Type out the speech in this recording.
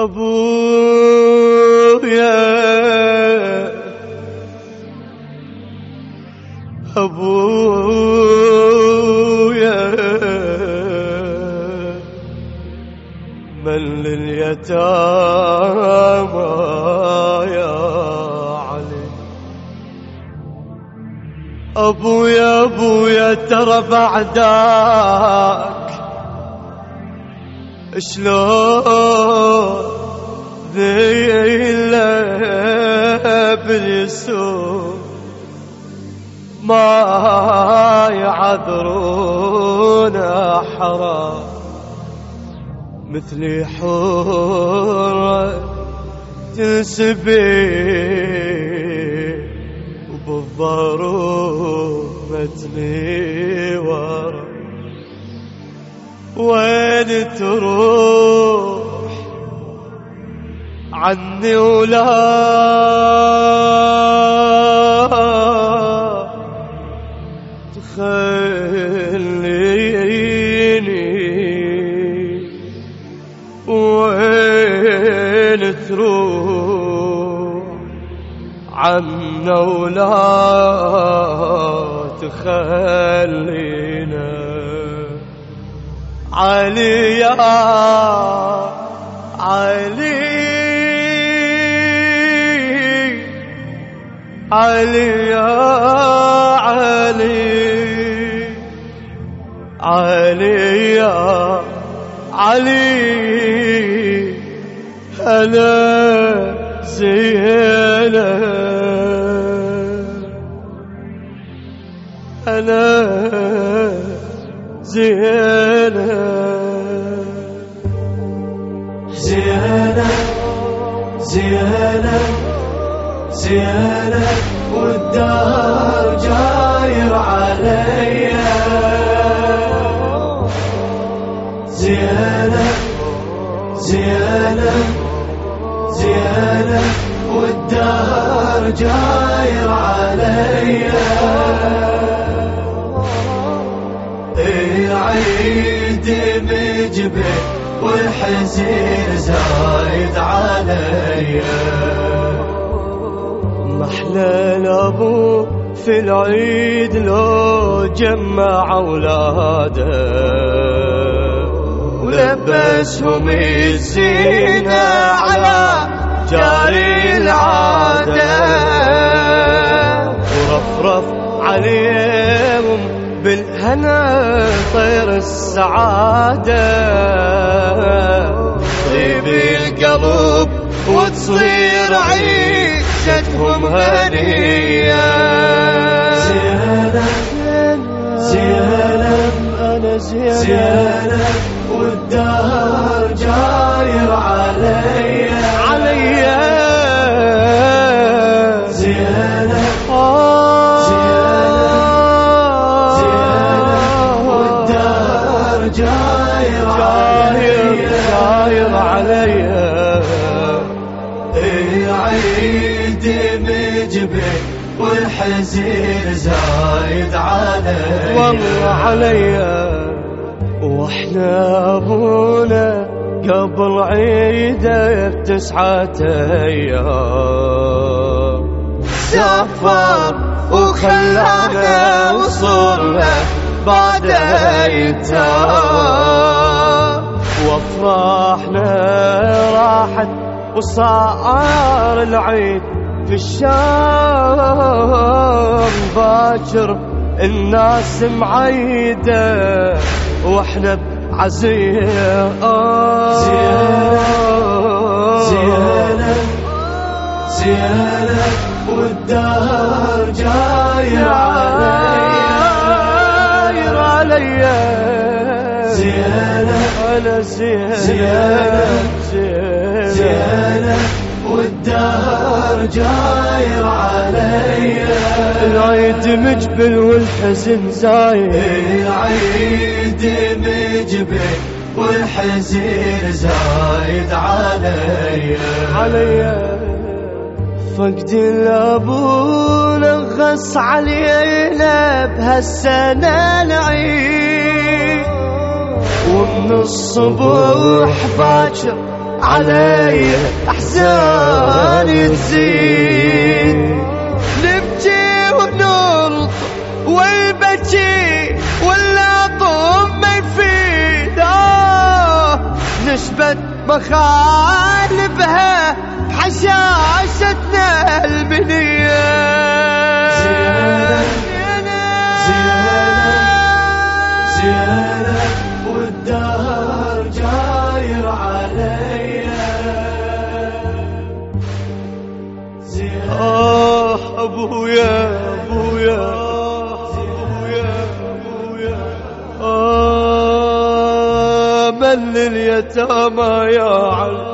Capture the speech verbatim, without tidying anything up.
أبويا أبويا من لليتامى يا علي. أبويا أبويا ترى بعدك شلون ذيله باليسوع ما يعذرون حرام مثلي حورة تنسبي وبالضرومتني ورا. وين تروح عني ولا تخليني؟ وين تروح عنا ولا تخلينا؟ علي يا علي علي يا علي علي يا علي أنا زينة أنا زينة زينة زينة زينة والدهر جاير عليا. زينة زينة زينة والدهر جاير عليا. العيد مجبل والحزين زايد عليا. محلى الأبو في العيد لو جمع أولاده ولبسهم الزينة على جاري العادة ورفرف عليهم بالهنا طير السعادة. طيب القلب وتصير عيشتهم هنية. زينة زينة أنا زينة زينة والدهر جاير عليا عليا. زينة آه زينة زينة والدهر جاير عليا جاير عليا. العيد مجبل والحزين زايد عليا والله عليا. واحنا ابونا قبل عيده بتسعة ايام سافر وخلانا وصرنا بعد ايتام. وافراحنا راحت وصار العيد في الشام. باكر الناس معيدة واحنا بعزية. زينة زينة زينة والدهر جاير جاير عليا. زينة أنا زينة زينة زينة والدهر جاير عليا. العيد مجبل والحزن زايد. العيد مجبل والحزين زايد عليا عليا. فقد الأبونا غص علينا بهالسنة العيد. ومن الصبح باكر علي أحزاني تزيد، نبكي ونرض والبكي والعطم ما يفيد، آه نشبت مخالبها بحشاشتنا المنية. زينة زينة زينة والدهر جاير عليا. آه أبويا أبويا أبويا أبويا، آه من اليتامى يا علي.